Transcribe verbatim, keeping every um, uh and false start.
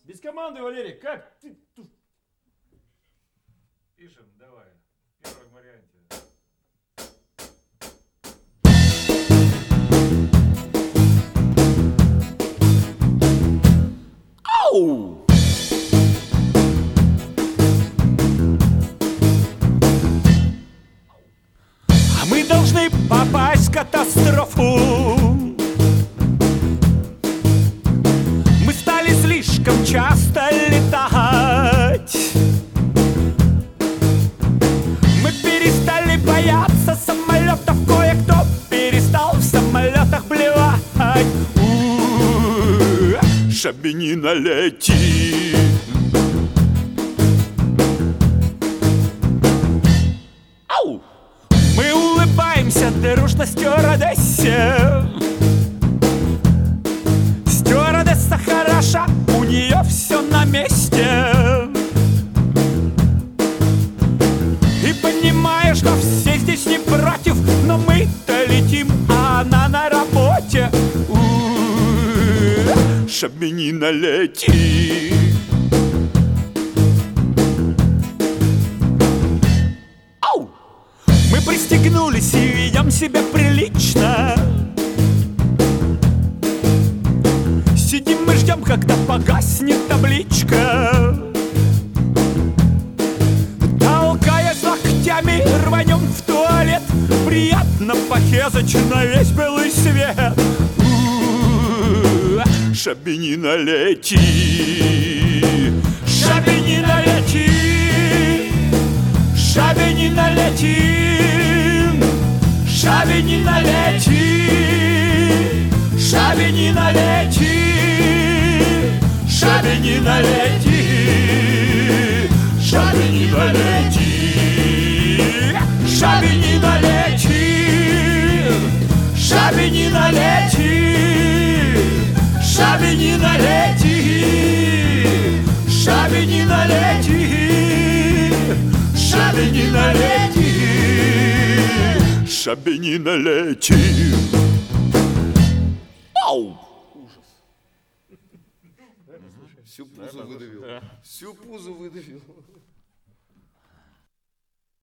Без команды, Валерий, как ты? Пишем, давай. В первом варианте. Ау! А мы должны попасть в катастрофу. Мы стали слишком часто летать. Мы перестали бояться самолетов. Кое-кто перестал в самолетах блевать. У-у-у, Шабинина лети. Ау! Мы улыбаемся дружно стюардессе. Стюардесса хороша, у нее все на месте. И понимаешь, что все здесь не против, но мы-то летим, а она на работе. У-у-у, Шабинина лети. Ау! Мы пристегнулись и ведем себя прилично. Сидим и ждем, когда погаснет табличка. Толкаясь локтями, рванем в туалет. Приятно похезать на весь белый свет. У-у-у, Шабинина лети. Шабинина лети. Шабинина лети. Шабинина лети. Шабинина лети. Шабинина лети. Шабинина лети. Шабинина лети. Шабинина лети. Шабинина лети. Шабинина лети. Шабинина лети. Шабинина лети. Ау! Всю пузу выдавил. Всю пузу выдавил.